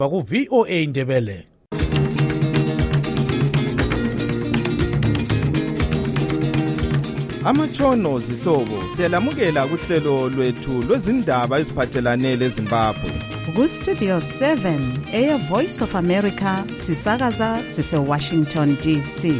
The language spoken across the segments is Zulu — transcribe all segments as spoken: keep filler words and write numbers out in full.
ku V O A Ndebele. Amatshono zihlobo siyalamukela kuhlelo lwethu lwezindaba eziphathelane leZimbabwe. Ku Studio seven eya Voice of America sisakaza sise Washington D C.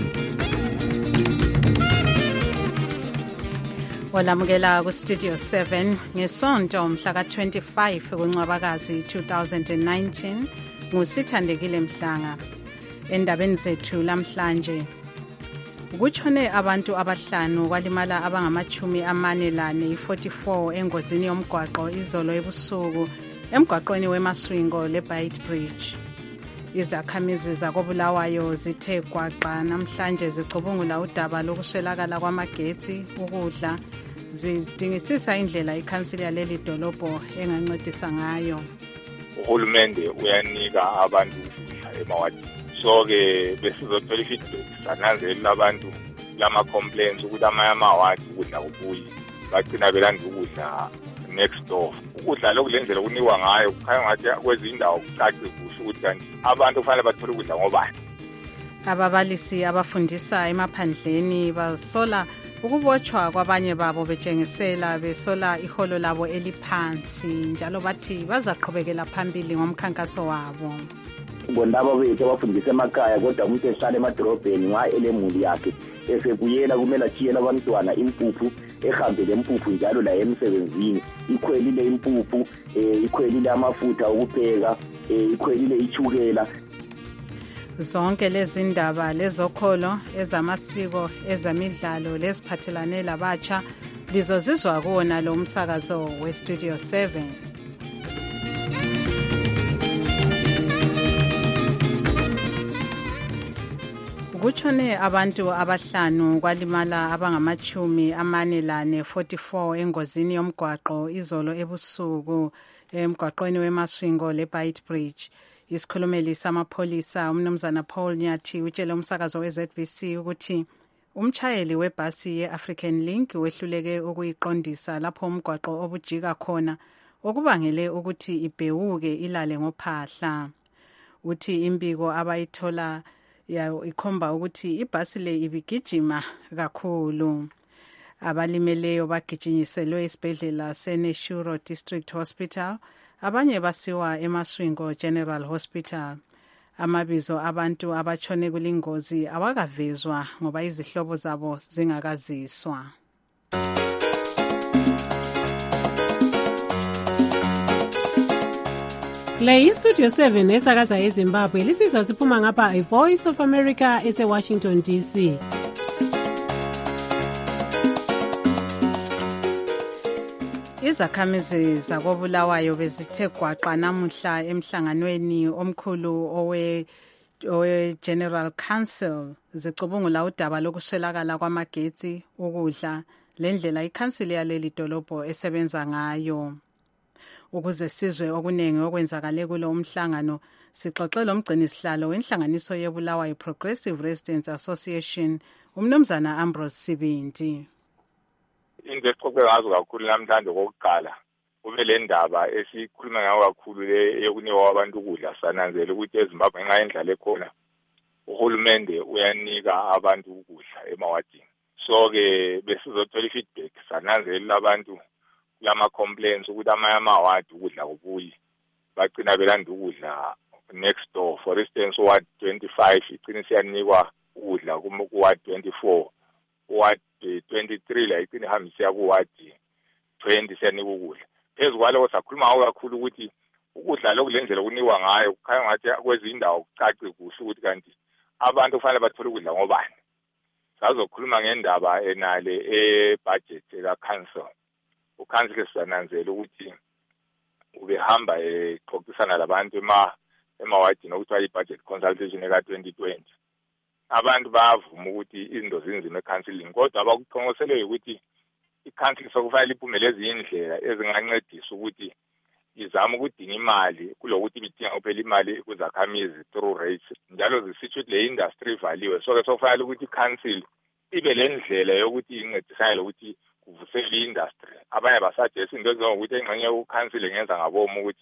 Walamukela ku Studio seven ngesonto mhla ka twenty-five kuNcwabakazi two thousand nineteen nguSithandekile Mhlanga. Endabeni zethu lamhlanje kutshone abantu abahlanu kwalimala abangamachumi amane lane forty-four engozini yomgwaqo izolo ebusuku emgwaqweni weMaswingo leBait Bridge. Izakhamizi zakobulawayo zithe gwaqa namhlanje zicubungula udaba lokuswelakala kwamagetsi, ukudla, zidingisisa indlela ikhansili yaleli dolobho engancedisa ngayo. Uhulumende uyanika abantu ukudla emawadini. So-ke besizothola i-feedback sananzelela abantu lama complaints ukuthi amanye amawadi ukudla kubuyi bagcina belanda ukudla next door. Ukudla lokhu lendlela kunikwa ngayo kukhanya ngathi kwezindawo kucace kuhle ukuthi kanti abantu kufanele bathole ukudla ngobani. Ababalisi abafundisa emaphandleni basola ukubotshwa kwabanye babo betshengisela besola iholo labo eliphansi njalo bathi bazaqhubekela phambili ngomkhankaso wabo. Ngondaba bethu abafundisa emakhaya kodwa umuntu ehlala emadorobheni nxa elemuli yakhe esebuyela kumele achiyele abantwana impuphu ehambele impuphu njalo la emsebenzini ikhwelile impuphu ikhwelile amafutha okupheka ikhwelile ichukela. Zonke lezi ndaba lezokholo ezamasiko ezamidlalo leziphathelane labatsha lizozizwa kuona lo msakazo we Studio seven. Kutshone abantu abahlanu kwalimala abangamachumi amane lane forty-four engozini yomgwaqo izolo ebusuku emgwaqweni weMaswingo leBait Bridge. Isikhulumeli samapholisa umnumzana Paul Nyathi utshele umsakazo we-Z B C ukuthi umtshayeli webhasi ye-African Link wehluleke ukuyiqondisa lapho umgwaqo obujika khona okubangele ukuthi ibhewuke ilale ngophahla. Uthi imbiko abayithola ya ikhomba ukuthi ibhasi le ibigijima kakhulu. Abalimeleyo bagijinyiselwe esibhedlela seNeshuro District Hospital, abanye basiwa eMaswingo General Hospital. Amabizo abantu abachone kulingozi awakavezwa ngoba izihlobo zabo zingakaziswa. Le iStudio seven esakaza eZimbabwe lisiza siphuma ngapha iVoice of America ese Washington D C. Izakhamizi zakobulawayo bezithe gwaqa namuhla emhlanganweni omkhulu owe owe General Council zicubungula udaba lokuswelakala kwamagetsi, ukudla, lendlela ikhansili yaleli dolobho esebenza ngayo. Ukuze sizwe okuningi okwenzakale kulo umhlangano sixoxela umgcinisihlalo wenhlanganiso yebulawayo Progressive Residents Association umnumzana Ambrose Sibindi. Into exoxe ngazo kakhulu namhlanje kokuqala kube le ndaba esikhuluma ngayo kakhulu le yokunika abantu ukudla sananzela ukuthi eZimbabwe ngenxa yendlela ekhona uhulumende uyanika abantu ukudla emawadini. So-ke besizothola i-feedback sananzelela abantu lama complaints ukuthi amanye amawadi ukudla kubuyi bagcina belanda ukudla next door. For instance, ward twenty-five igcina siyanikwa ukudla ku ward twenty-four, ward twenty-three la igcina ihambisa ku ward twenty siyanikwa ukudla. Phezu kwaloko sakhuluma ngawo kakhulu ukuthi ukudla lokhu lendlela kunikwa ngayo kukhanya ngathi kwezindawo kucace kuhle ukuthi kanti abantu kufanele bathole ukudla ngobani. Sazokhuluma ngendaba enale e-budget ka-council. Ukhansile sisananzela ukuthi ubehamba exoxisana labantu ema emawadini okuthiwa i-budget consultation eka twenty twenty. Abantu bavuma ukuthi izinto zinzima ekhansilini kodwa abakuqonqosele ukuthi ikhansili sokufanele iphumele ezindlela ezingancedisa ukuthi izama ukudinga imali kulokuthi ibidinga kuphela imali kuzakhamizi through rates njalo zisitsho ukuthi le industry ivaliwe. So ke sokufanele ukuthi ikhansili ibe le ndlela yokuthi incedisane lokuthi kuvusela i-industry. Abanye basajesa into ezinjengokuthi engxenye ukhansile ngenza ngabomu ukuthi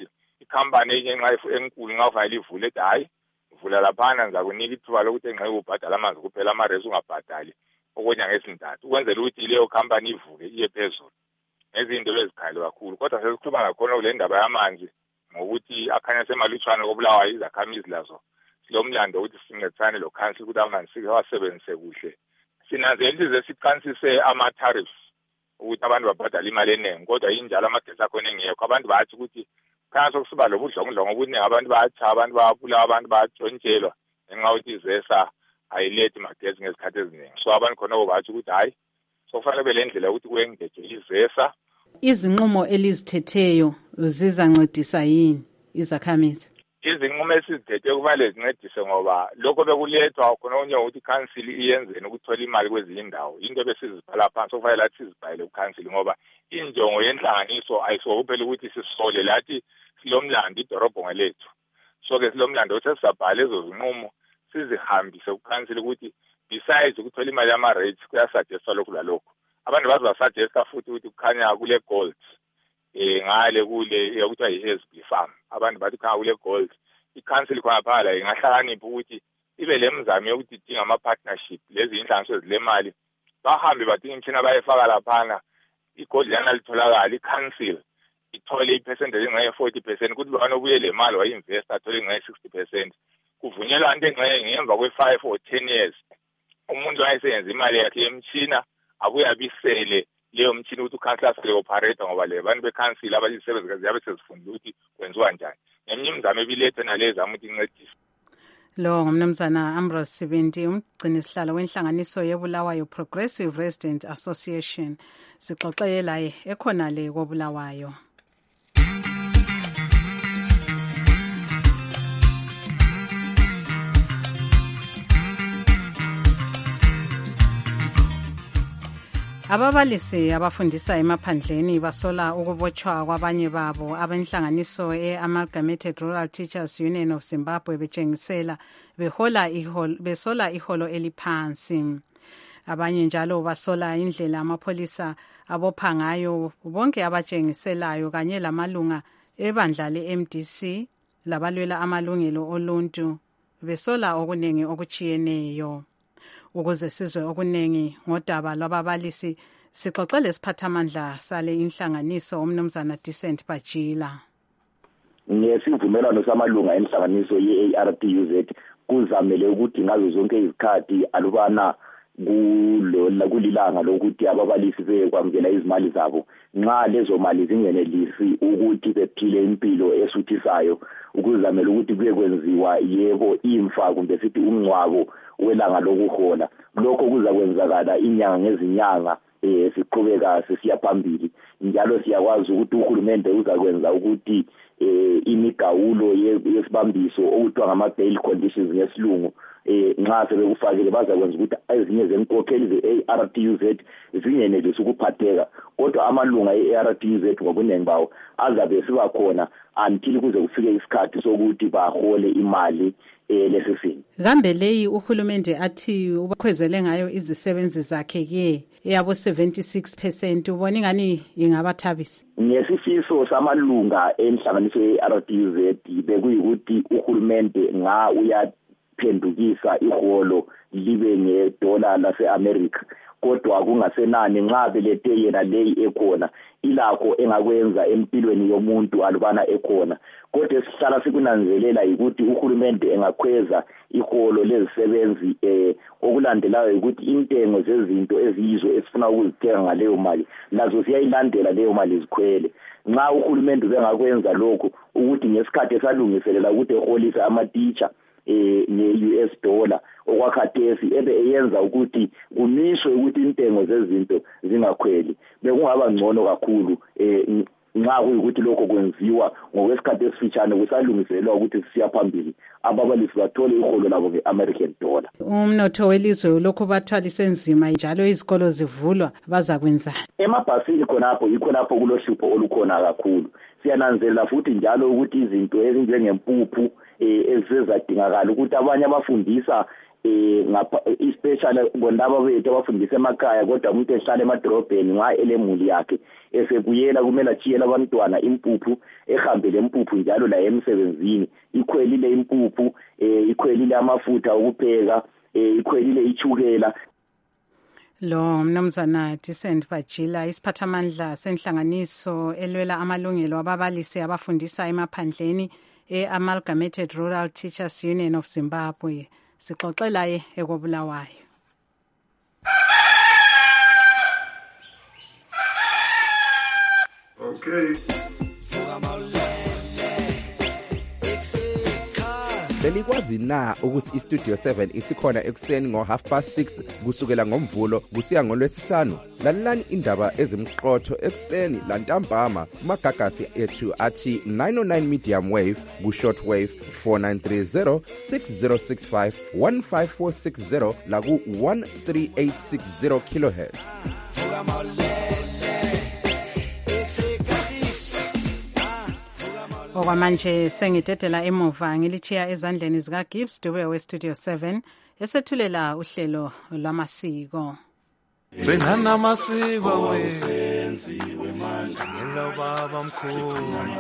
ikhampani enye nxa enkulu nxa ufanele ivule ethi hayi vula laphana ngizakunika ithuba lokuthi engxenye ubhadala amanzi kuphela amaresi ungabhadali okonyanga ezintathu ukwenzela ukuthi leyo khampani ivuke iye phezulu ngezinto ezikhali kakhulu kodwa sesikhuluma ngakhona kule ndaba yamanzi ngokuthi akhanya semalutshwane kobulawayo izakhamizi lazo silomlando ukuthi sincedisane lo council ukuthi amanzi siwasebenzise kuhle sinanzelile siqansise ama-tariffs ukuthi abantu babhadala imali eningi kodwa injalo amagesi akhona engekho abantu bathi ukuthi khanya sokusiba lobudlongudlongo obuningi abantu bayatsha abantu bayabulawa abantu bayatshontshelwa ngenxa yokuthi izesa ayilethi magesi ngezikhathi eziningi so abantu khonoko bathi ukuthi hayi sokufanele kube le ndlela yokuthi kuyengeje izesa. Izinqumo elizthetheyo zizancedisa yini izakhamizi? Izinqumo esizithethe kufanele zincedise ngoba lokho bekulethwa khona onye ukuthi i-council iyenzeni ukuthola imali kwezinye indawo into besizibhala phansi okufanele lathi sizibhayele ku-council ngoba injongo yenhlanganiso ayisokuphelele ukuthi sisole lathi silomlando idorobho ngelethu so-ke silomlando ukuthi sesizabhala ezo zinqumo sizihambise ku-council ukuthi besides ukuthola imali yama-rates kuyasuggestwa lokhu lalokhu abantu bazobasuggesta futhi ukuthi kukhanya kule gold eh ngale kule okuthiwa yi-S B farm abantu bathi khanya kule gold i-council khona phala ingahlakanipha ukuthi ibe lemizamo yokuthi idinga ama-partnership lezi inhlanganiso ezilemali bahambe badinga imishini bayefaka laphana i-gold lana litholakala i-council ithole i-percentage engxenye forty percent kuthi lwana obuye le mali wayi-investa athole engxenye sixty percent kuvunyelwa into engxenye ngemva kwe-five or ten years umuntu wayeseyenza imali yakhe yemtshina abuye abisele leyo mtshini ukuthi ucouncil asale operator ngoba le bantu be-council abayisebenzi ziyabe sezifundile ukuthi kwenziwa njani ngeminye imizamo ebilethe nalezama ukuthi incedise. Lo ngumnumzana Ambrose Sibindi umgcini sihlalo wenhlanganiso yeBulawayo Progressive Resident Association sixoxele laye ekhona le koBulawayo. Ababalisi abafundisa emaphandleni basola ukubotshwa kwabanye babo abenhlanganiso e-Amalgamated Rural Teachers Union of Zimbabwe betshengisela behola iholo besola iholo eliphansi. Abanye njalo basola indlela amapholisa abopha ngayo bonke abatshengiselayo kanye lamalunga ebandla le-M D C labalwela amalungelo oluntu besola okunengi okuchiyeneyo. Ukuze sizwe okunengi ngodaba lwababalisi sixoxele siphathamandla sale inhlanganiso umnumzana Decent Bajila. Ngesivumelwano samalunga enhlanganiso ye-A R T U Z kuzamele ukuthi ngazo zonke izikhathi alubana kulo kulilanga lokuthi ababalisi bekwamukela izimali zabo nxa lezo mali zingenelisi ukuthi bephile impilo esuthisayo ukuzamela ukuthi kuye kwenziwa yebo imfa kumbe sithi umncwabo welanga lokuhola lokho kuza kwenzakala inyanga ngezinyanga eh siqhubeka sisiya phambili njalo siyakwazi ukuthi uhulumende uzakwenza ukuthi eh imigawulo yesibambiso okuthiwa ngama bail conditions ngesilungu eh nxa sebekufakile bazakwenza ukuthi ezinye zenkokheli ze-A R T U Z zingenelisi ukuphatheka kodwa amalunga e-A R T U Z ngobunengi bawo azabe siba khona until kuze kufike isikhathi sokuthi bahole imali eh lesisini. Kambe leyi uhulumende athi ubakhwezele ngayo izisebenzi zakhe ke eyabo seventy-six percent ubona ngani ingabathabisa. Ngesifiso samalunga enhlanganiso ye-A R T U Z bekuyikuthi uhulumende nga uyaphendukisa iholo libe ngedola lase-America kodwa kungasenani nxa belethe yena leyi ekhona ilakho engakwenza empilweni yomuntu alubana ekhona kodwa esihlala sikunanzelela ukuthi uhulumende engakhweza iholo lezisebenzi eh okulandelayo ukuthi intengo zezinto eziyizo esifuna ukuzithenga ngaleyo mali nazo siyayilandela leyo mali zikhwele nxa uhulumende bengakwenza lokho ukuthi ngesikhathi esalungiselela ukuthi eholise ama-teacher eh ne-U S dollar okwakhathesi ebe eyenza ukuthi kumishwe ukuthi intengo zezinto zingakhweli bekungaba ngcono kakhulu eh nxa kuyikuthi lokho kwenziwa ngokwesikhathi esifitshane kusalungiselwa ukuthi sisiya phambili ababalisi bathole iholo labo nge-American dollar. Umnotho welizwe lokho bathwalise nzima njalo izikolo zivulwa bazakwenza emabhasini khonapho yikho lapho kulohlupho olukhona kakhulu siyananzelela futhi njalo ukuthi izinto ezinjengempuphu eh ezizadingakala ukuthi abanye abafundisa eh ngapha especially bonaba bethu abafundisa emakhaya kodwa umuntu ehlala emadrobheni nxa elemuli yakhe esebuyela kumele achiyela abantwana impuphu ehambe lempuphu njalo la emsebenzini ikhwelile impuphu eh ikhwelile amafutha okupheka eh ikhwelile ichukela. Lo mnumzana Decent Vajila isiphathamandla senhlanganiso elwela amalungelo ababalisi abafundisa emaphandleni e-Amalgamated Rural Teachers Union of Zimbabwe sixoxela ye ekobulawayo. Okay. Belikwazi na ukuthi iStudio seven isikhona ekuseni ngo half past six kusukela ngomvulo kusiya ngolwesihlanu. Lalelani indaba ezimqotho ekuseni lantambama kumagagasi ethu athi nine oh nine medium wave ku short wave four nine three zero six zero six five one five four six zero la ku one three eight six zero kilohertz. Okwamanje sengidedela emuva ngilichiya ezandleni zika Gibbs Dube we Studio seven esethulela uhlelo lwamasiko. Senana masiko wenziwe manje ngelo baba mkhulu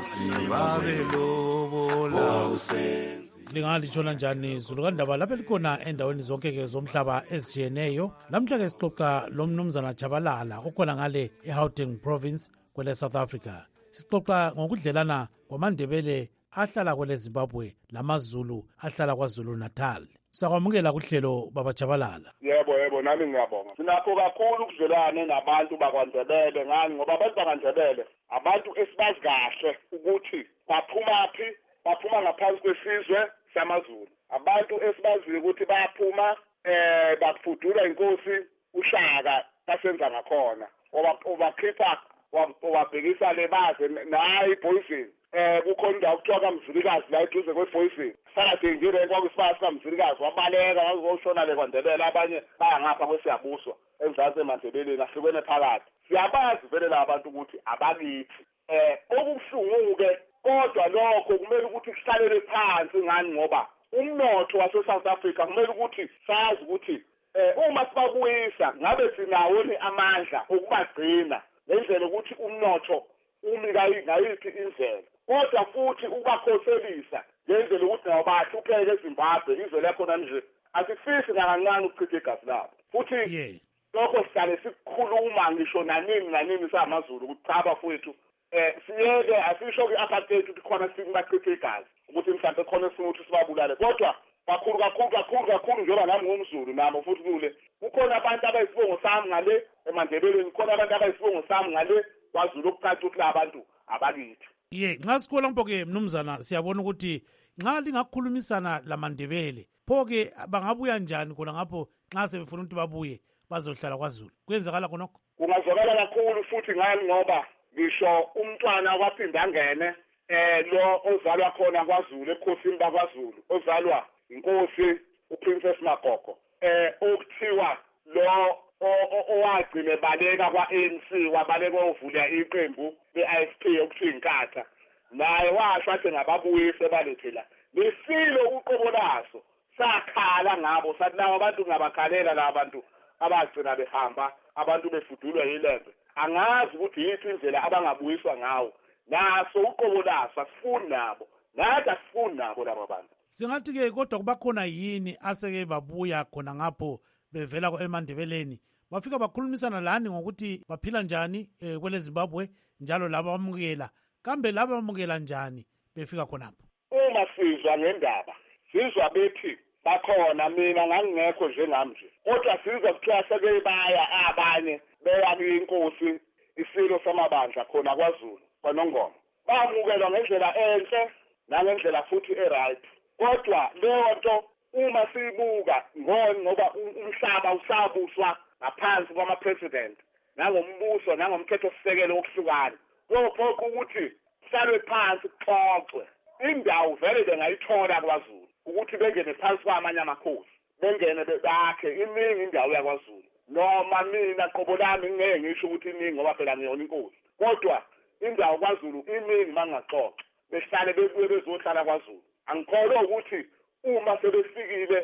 babelobola Lingalitshola njani izulu kandaba lapha likhona endaweni zonke ke zomhlaba ezijiyeneyo. Namhla ke sixoxa lo mnumzana Jabalala okhona ngale eGauteng province kwele South Africa. Sixoxa ngokudlelana kwamandebele ahlala kwele Zimbabwe lamaZulu ahlala kwaZulu Natal. Siyakwamukela kuhlelo baba Jabalala. Yebo yebo nami ngiyabonga. Sinakho kakhulu ukudlelana nabantu bakwaNdebele ngani ngoba abantu bakwaNdebele abantu esibazi kahle ukuthi baphumaphi, baphuma ngaphansi kwesizwe samaZulu. Abantu esibazi ukuthi bayaphuma eh bafudula inkosi uShaka kasenza ngakhona. Oba obakhipha wabhekisa le baze nayi poison. Eh kukhona indawo kuthiwa kaMzilikazi la eduze kwePoison. Sakade ngire kwakusipasa kaMzilikazi wabaleka wazoshona le kwaNdebele abanye bayangapha kwesiyabuswa emzansi eMandebeleni ahlukene phakathi. Siyabazi vele labantu ukuthi abakithi. Eh okubuhlungu ke kodwa lokho kumele ukuthi kuhlalele phansi ngani ngoba umnotho wase South Africa kumele ukuthi sazi ukuthi eh uma sibabuyisa ngabe sinawo ni amandla okubagcina lendlela ukuthi umnotho umi ngayiphi indlela. Kodwa futhi ukubakhoselisa ngendlela ukuthi nabathi upheke eZimbabwe izwe lakhona nje asifisi nakancane ukuchitha igazi labo. Futhi lokho sihlale sikhuluma ngisho nanini nanini samaZulu ukuthi cha bafowethu eh siyeke asisho ku-apartheid ukuthi khona singibachitha igazi ukuthi mhlawumbe khona singuthi sibabulale kodwa kakhulu kakhulu kakhulu kakhulu njengoba nami ngumZulu nami futhi kule kukhona abantu abayisibongo sami ngale eMandebeleni kukhona abantu abayisibongo sami ngale kwaZulu okucaca ukuthi labantu abakithi. Ye nxa sikhola mpho-ke mnumzana siyabona ukuthi nxa lingakhulumisana laMandebele pho-ke bangabuya njani khona ngapho nxa sebefuna ukuthi babuye bazohlala kwaZulu kwenzakala khonokho? Kungazwakala kakhulu futhi ngani ngoba ngisho umntwana kwaphinda angene eh lo ozalwa khona kwaZulu ebukhosini bakwaZulu ozalwa inkosi uPrincess Magogo eh okuthiwa lo owagcine baleka kwa-A N C wabaleka ovula iqembu le-I F P okuthi inkatha naye washo athi ngababuyise balethela lesilo uqobo laso sakhala ngabo sathi lawo abantu ngabakhalela la bantu abagcina behamba abantu befudulwa yilembe angazi ukuthi yiphi indlela abangabuyiswa ngawo naso uqobo laso asifuni nabo nathi asifuni nabo laba bantu. Singathi-ke kodwa kubakhona yini aseke babuya khona ngapho bevela eMandebeleni bafika bakhulumisana lani ngokuthi baphila njani eh, kwele Zimbabwe njalo laba bamukela kambe laba bamukela njani befika khonapho? Uma sizwa ngendaba sizwa bethi bakhona mina ngangingekho njengami nje kodwa sizwa kuthiwa seke baya abanye beya kwinkosi isilo samabandla khona kwaZulu kwaNongoma bamukelwa ngendlela enhle nangendlela futhi eright kodwa leyo nto uma siyibuka ngoba umhlaba usabuswa ngaphansi kwama-president nangombuso nangomthetho-sisekelo wokuhlukana kophoqa ukuthi kuhlalwe phansi kuxoxwe indawo vele bengayithola kwaZulu ukuthi bengene phansi kwamanye amakhosi bengene bakhe iningi indawo yakwaZulu noma mina qobo lami ngeke ngisho ukuthi iningi ngoba phela ngiyona inkosi kodwa indawo kwaZulu iningi mangaxoxa behlale bebuye bezohlala kwaZulu angikholwa ukuthi uma sebefikile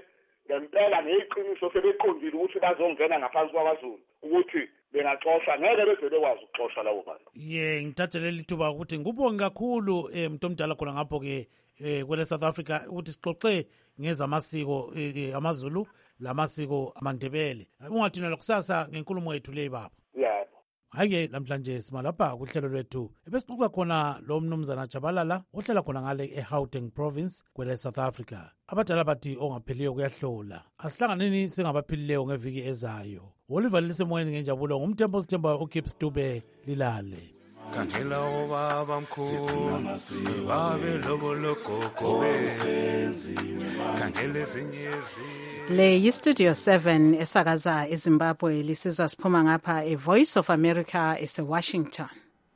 ngempela ngeqiniso sebeqondile ukuthi bazongena ngaphansi kwabaZulu ukuthi bengaxoxa ngeke beze bekwazi ukuxoxa labo bantu. Ye ngithathele lithuba ukuthi ngubonge kakhulu eh mntu omdala khona ngapho ke eh kwele South Africa ukuthi sixoxe ngezamasiko amaZulu lamasiko amandebele. Ungathina kusasa ngenkulumo yethu le baba. Yeah. Hayi namhlanje simalapha kuhlelo lwethu ebesixoxa khona lo mnumzana Chabalala ohlala khona ngale eGauteng province kwele South Africa. Abadala bathi ongapheliyo kuyahlola. Asihlanganeni singabaphilileyo ngeviki ezayo. Oliver lisemoyeni ngenjabulo ngumthembo sithemba uKips Dube lilale. Kangela obaba mkhulu babe lobo lokoko besenziwe kangela ezinyezi le yistudio seven esakaza eZimbabwe lisizwa siphuma ngapha e Voice of America ese Washington.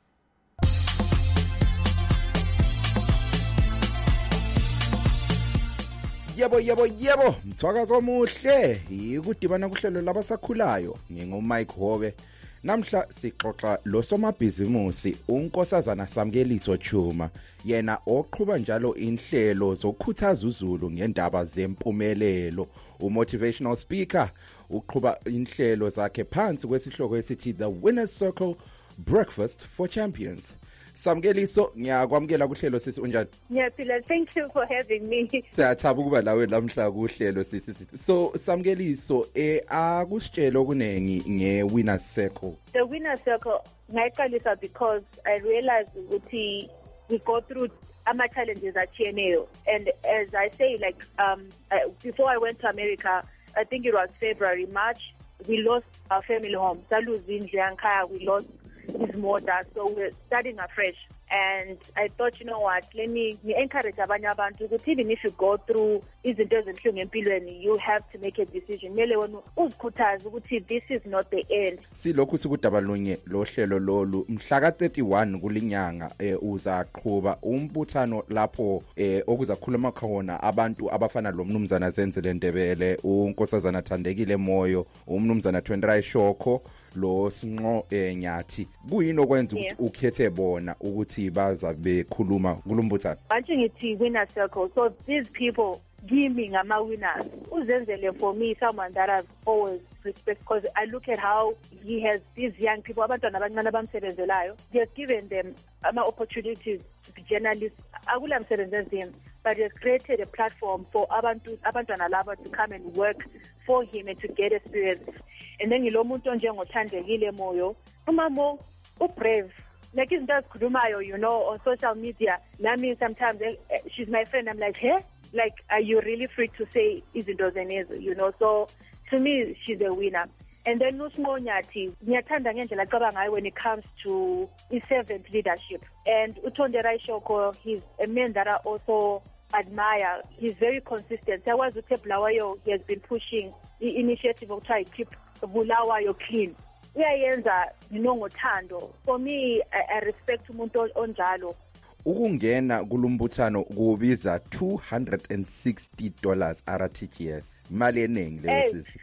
Yebo yebo yebo mthwakazo omuhle ikudibana kuhlelo labasakhulayo ngingu Mike Hobe. Namhla sixoxa lo somabhizimusi unkosazana Samkeliso Chuma yena oqhubha njalo inhlelo zokukhuthaza uZulu ngendaba zempumelelo. Umotivational speaker uqhubha inhlelo zakhe phansi kwesihloko esithi The Winners Circle Breakfast for Champions. Samkeliso ngiyakwamukela kuhlelo sisi unjani? Ngiyaphila, thank you for having me. Siyathaba ukuba lawe namhla kuhlelo sisi. So Samkeliso eh akusitshela okunengi nge Winners Circle. The Winners Circle ngayiqalisa because I realized ukuthi we go through ama challenges atshiyeneyo, and as I say, like um uh, before I went to America, I think it was February, March, we lost our family home. Saluz indlu yankhaya, we lost his mother, so we're starting afresh. And I thought, you know what, let me encourage abanye abantu ukuthi even if you go through izinto ezinhlungu empilweni, you have to make a decision. Mele wena uzikhuthaze ukuthi this is not the end. Silokhu sikudabalunye lo hlelo lolu mhla ka thirty-one kulinyanga eh, uzaqhubha umbuthano lapho eh, okuzakhuluma khona abantu abafana lo mnumzana Zenzele Ndebele, unkosazana Thandekile Moyo, umnumzana Twendrai Shoko, lo Sinqo eh, Nyathi. Kuyini okwenza ukuthi yeah. ukhethe bona ukuthi baza bekhuluma kulombuthano? Manje ngithi winner circle, so these people giving ama winners. Uzenzele for me someone that I've always respect, because I look at how he has these young people, abantwana abancane abamsebenzelayo. He has given them ama opportunities to be journalists. Akula msebenzi him, but he has created a platform for abantu abantwana laba to come and work for him and to get experience. And then ngilo muntu njengothandekile Moyo, umamo ubrave. Like izinto azikhulumayo, you know, on social media. Nami sometimes uh, she's my friend. I'm like, hey, like, are you really free to say izinto zenezo, you know? So to me, she's a winner. And then Nusmo Nyathi, ngiyathanda ngendlela acabanga ngayo when it comes to his servant leadership. And Utondera Shoko, he's a man that I also admire. He's very consistent. I was with Bulawayo, he has been pushing the initiative of trying to keep Bulawayo clean. Uyayenza ngothando. For me, I, I respect umuntu onjalo. Ukungena kulumbuthano kubiza two hundred sixty dollars R T G S. Imali eningi leyo sisi.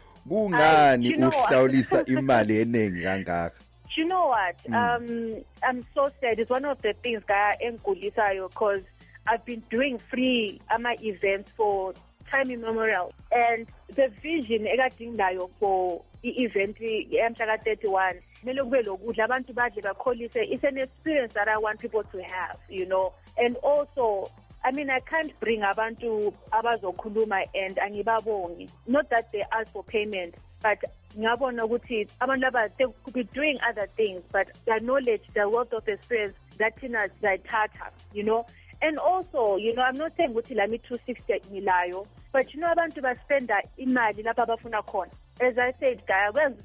Kungani uhlawulisa imali eningi kangaka? You know what? Mm. Um, I'm so sad. It's one of the things that engulisayo, because I've been doing free ama events for time immemorial, and the vision ekadingayo for i-event yamhla thirty-one kumele kube lokudla abantu badle bakholise. It's an experience that I want people to have, you know. And also, I mean, I can't bring abantu abazokhuluma and angibabongi. Not that they ask for payment, but ngabona ukuthi abantu laba they could be doing other things, but the knowledge, the wealth of experience that thina zayithatha, you know. And also, you know, I'm not saying ukuthi lami two sixty milayo, but you know abantu baspenda imali lapha abafuna khona. As I said, I've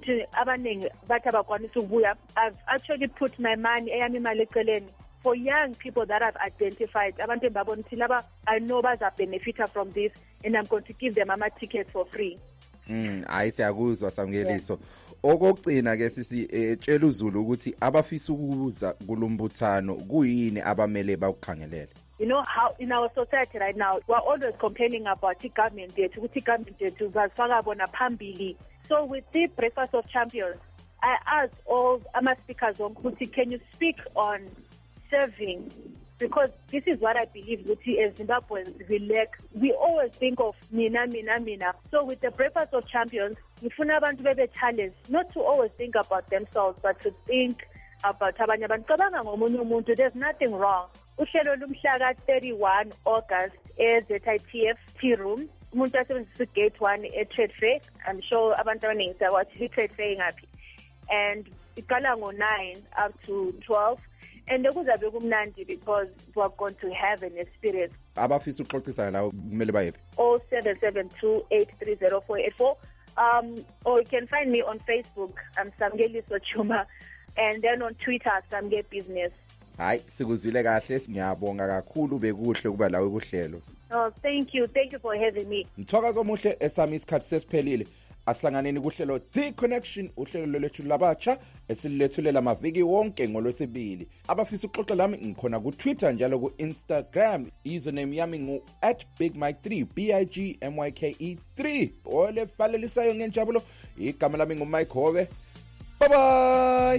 actually put my money for young people that I've identified. I know that benefit from this, and I'm going to give them a ticket for free. Mm, hayi siyakuzwa Samkeliso. Okugcina ke sisi etshela uZulu ukuthi abafisa ukuza kulombuthano kuyini abamele bakukhangelele. You know how in our society right now we're always complaining about the government debt, the government debt bazifaka bona phambili. So with the Breakfast of Champions, I asked all ama speakers on ukuthi can you speak on serving because this is what I believe, Guti, as Zimbabweans, we lack. We always think of mina, mina, mina. So with the Breakfast of Champions, we funa abantu bebe challenge, not to always think about themselves, but to think about abanye abantu. Cabanga ngomunye umuntu, there's nothing wrong. Uhlelo lumhla thirty-one August e-Z I T F tea room. Umuntu asebenzisa gate one e-Trade Fair. I'm sure abantu abaningi sakwathi i-Trade Fair ingaphi. And iqala ngo-nine up to twelve. And kuzabe kumnandi because we're going to have an experience. Abafisa ukuxoxisana nawe kumele bayephi? oh seven seven two eight three zero four eight four. Um, or you can find me on Facebook. I'm Samngeliso Chuma. And then on Twitter, Samge Business. Hayi, sikuzwile kahle, ngiyabonga kakhulu bekuhle kuba lawe kuhlelo. Oh, thank you. Thank you for having me. Mthokazo omuhle esami isikhathi sesiphelile. Asihlanganeni kuhlelo The Connection, uhlelo lwethu labatsha esilethulela amaviki wonke ngolwesibili. Abafisa ukuxoxa lami ngikhona ku Twitter njalo ku Instagram. Username yami ngu at big mike three, B I G M Y K E three. Ole falelisayo ngenjabulo, igama lami ngu Mike Hove. Bye bye.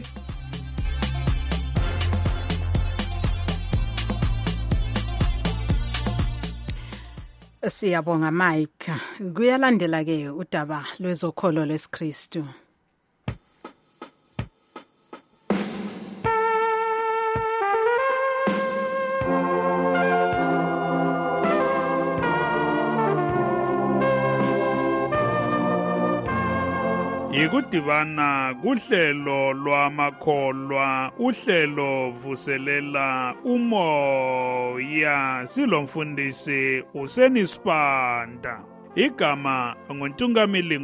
Siyabonga Mike. Kuyalandela ke udaba lwezokholo lesiKristu. Yikudibana kuhlelo lwamakholwa, uhlelo vuselela umoya, silomfundisi uSenisipanda. Igama nguNtungamili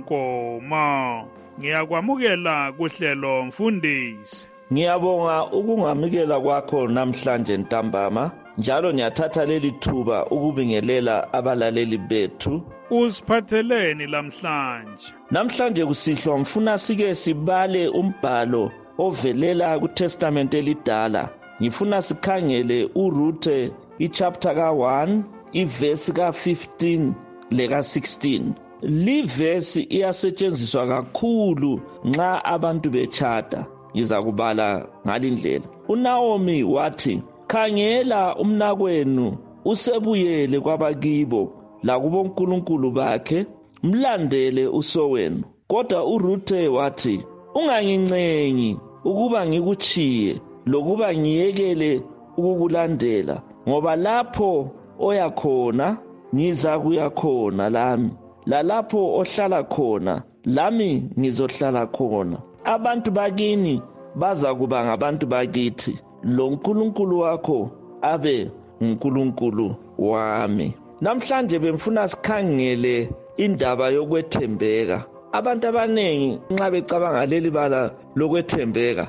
Nkomo. Ngiyakwamukela kuhlelo mfundisi. Ngiyabonga ukungamukela kwakho namhlanje ntambama, njalo ngiyathatha leli thuba ukubingelela abalaleli bethu. Usiphatheleni lamhlanje? Namhlanje kusihlwa mfuna sike sibale umbhalo ovelela kuTestament elidala. Ngifuna sikhangele uRuthe ichapter ka one, iverse ka fifteen leka sixteen. Li verse iyasetshenziswa kakhulu nxa abantu bechata. Ngiza kubala ngalindlela. uNaomi wathi, khangela umnakwenu usebuyele kwabakibo lakubo uNkulunkulu bakhe, mlandele usowenu. Kodwa uRuthe wathi, ungangincenyi ukuba ngikuchiye lokuba ngiyekele ukukulandela, ngoba lapho oya khona ngiza kuya khona lami, lalapho ohlala khona lami ngizohlala khona. Abantu bakini baza kuba ngabantu bakithi, lo uNkulunkulu wakho abe uNkulunkulu wami. Namhlanje bemfuna sikhangele indaba yokwethembeka. Abantu abanengi nxa becabanga leli bala lokwethembeka,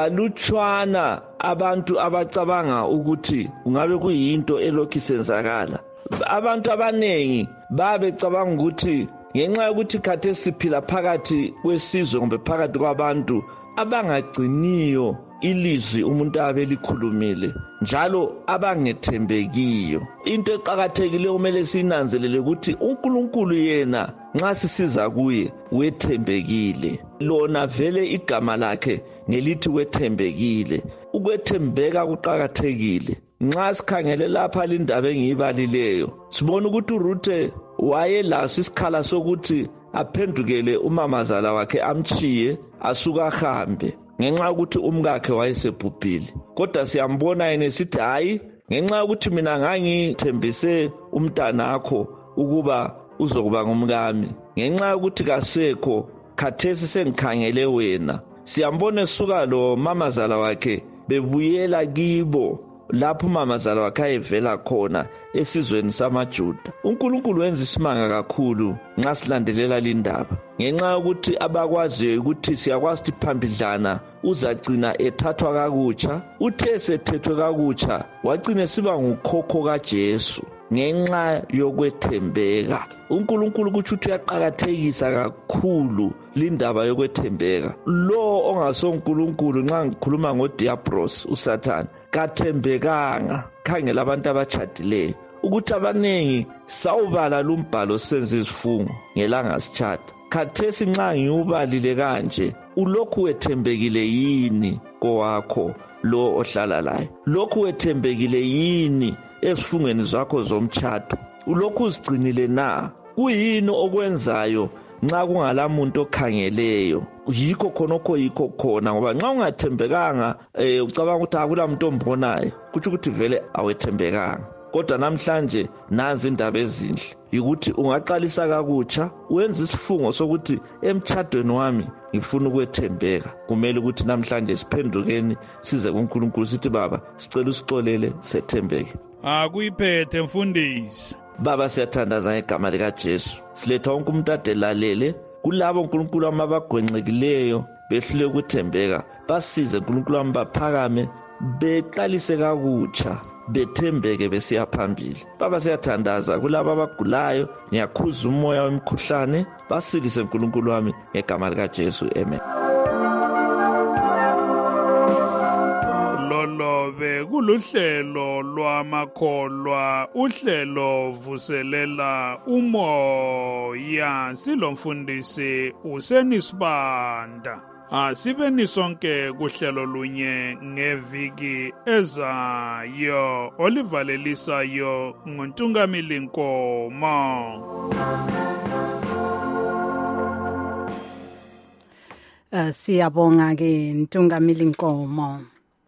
balutshwana abantu abacabanga ukuthi kungabe kuyinto elokhu isenzakala. Abantu abanengi babecabanga ukuthi ngenxa yokuthi khathe siphila phakathi kwesizwe kumbe phakathi kwabantu abangagciniyo ilizwi umuntu abelikhulumile, njalo abangethembekiyo. Into eqhakathekile kumele sinanzelele ukuthi uNkulunkulu yena nxa sisiza kuye wethembekile. Lona vele igama lakhe ngelithi wethembekile. Ukwethembeka kuqhakathekile. Nxa sikhangele lapha lindaba engiyibalileyo, sibona ukuthi uRuthe wayelaso isikhala sokuthi aphendukele umamazala wakhe amchiye asuka ahambe ngenxa ukuthi umkakhe wayesebhubhile. Kodwa siyambona yena esithi hayi, ngenxa ukuthi mina ngangithembise umntanakho ukuba uzokuba ngumkami, ngenxa ukuthi kasekho khathesi sengikhangele wena. Siyambona esuka lo mamazala wakhe bebuyela kibo lapho umamazala wakhe ayevela khona esizweni samaJuda. uNkulunkulu wenza isimanga kakhulu nxa silandelela lindaba, ngenxa yokuthi abakwaziyo ukuthi siyakwazi ukuthi phambidlana uzagcina ethathwa kakutsha. Uthe sethethwe kakutsha wagcina siba ngukhokho kaJesu ngenxa yokwethembeka. uNkulunkulu kuthi uthi uyaqhakathekisa kakhulu lindaba yokwethembeka. Lo ongasoNkulunkulu, nxa ngikhuluma ngodiabros uSathane, kathembekanga. Khangela abantu abachadileyo ukuthi abanengi sawubala lumbhalo senze izifungo ngelanga sitshada. khathesi nxa ngiubalile kanje ulokhu wethembekile yini kowakho lo ohlala laye? Lokhu wethembekile yini esifungweni zakho zomtshado? Ulokhu uzigcinile na? Kuyini okwenzayo nxa kungalamuntu okhangeleyo? Yikho khonokho yikho khona, ngoba nxa ungathembekanga eh ucabanga ukuthi akulamuntu ombonayo, kuthi ukuthi vele awethembekanga. Kodwa namhlanje nazi indaba ezinhle ukuthi ungaqalisa kakutsha wenza isifungo sokuthi emtshadweni wami ngifuna ukwethembeka. Kumele ukuthi namhlanje siphendukeni size kuNkulunkulu sithi Baba sicela usixolele sethembeke. Akuyiphethe mfundisi. Baba siyathandaza ngegama lika Jesu. Siletha wonke umuntu adelalele kulabo uNkulunkulu amabagwenxekileyo behlule ukuthembeka. Basize uNkulunkulu ambaphakame beqalise kakutsha bethembeke besiya phambili. Baba siyathandaza kulabo abagulayo, ngiyakhuza umoya wemkhuhlane, basilise uNkulunkulu wami ngegama lika Jesu. Amen. Lolo bekuluhlelo lwamakholwa, uhlelo vuselela umoya, silomfundisi uSenisibanda. Asibeni sonke kuhlelo lunye ngeviki ezayo olivalelisayo nguNtungamili Nkomo. Uh, siyabonga ke Ntungamili Nkomo.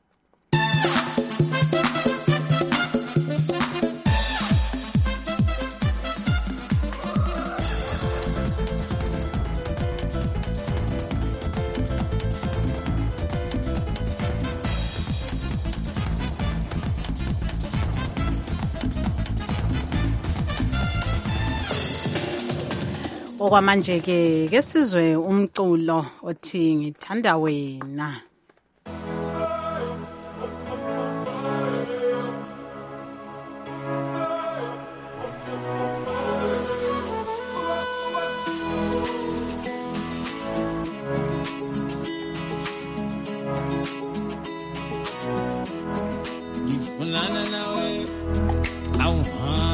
Okwamanje ke ke sizwe umculo othi ngithanda wena. Ngifunana nawe awuha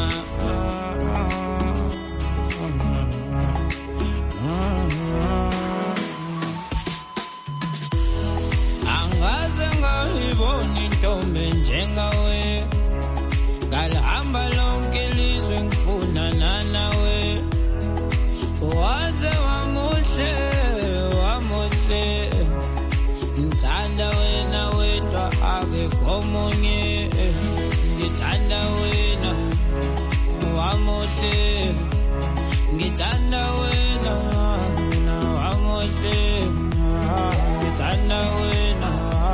ntombe njengawe kalihamba lonke ilizwe ngifunana nawe waze wamuhle wamuhle ngithanda wena wedwa akekho omunye ngithanda wena wamuhle ngithanda wena wamuhle ngithanda wena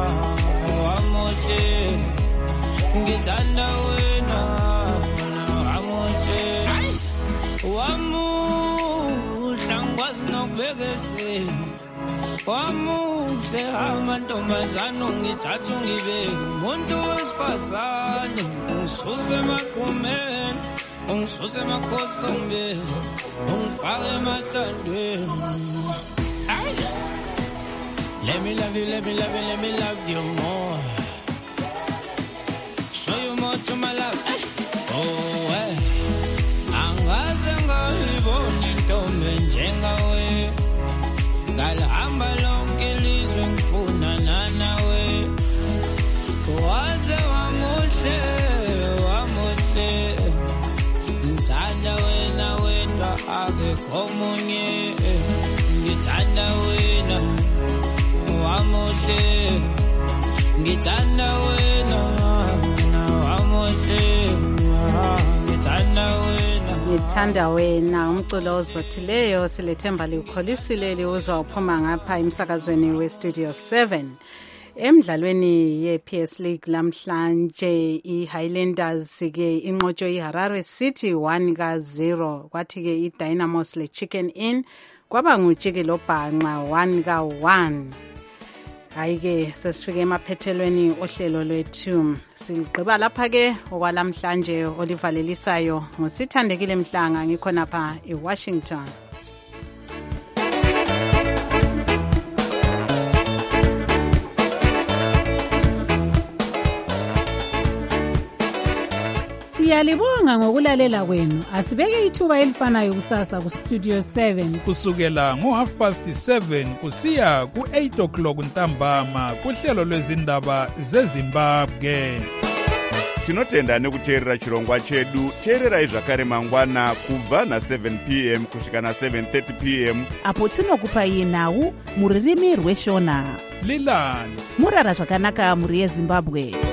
ngithanda wena wamuhle wamuhle ngikwazi nokubekesela wamuhle amantombazane ungithatha ungibeke umuntu wesifazane ungisuse emaqhumeni ungisuse emakhosini ungifake emathandweni. Let me love you, let me love you, let me love you more. Show you more to my love. Hey. Oh, hey. Angaze ngayibona intombi njengawe kalihamba lonke ilizwe ngifunana nawe waze wamuhle wamuhle ngithanda wena wedwa akekho omunye ngithanda wena wamuhle ngithanda wena ngithanda wena. Umculo ozothileyo silethemba liwukholisile liwuzwa uphuma ngapha emsakazweni westudio seven. Emdlalweni ye-P S League lamhlanje i-Highlanders ke inqotshwe iHarare City one ka zero, kwathi ke iDynamos le-Chicken Inn kwaba ngujiki lobhanqa one ka one. Hayi ke sesifike emaphethelweni ohlelo lwethu. Sigqiba lapha ke okwalamhlanje olivalelisayo ngosithandekile Mhlanga ngikhona pha eWashington. Siyalibonga ngokulalela kwenu. Asibeke ithuba elifanayo kusasa ku Studio seven. Kusukela ngo half past seven kusiya ku eight o'clock ntambama kuhlelo lwezindaba zeZimbabwe. Tinotenda nekuteerera chirongwa chedu. Teererai zvakare mangwana kubva na seven p m kusvika na seven thirty p m apo tinokupai nhau muririmi rweshona. Lilani murara zvakanaka muri yeZimbabwe.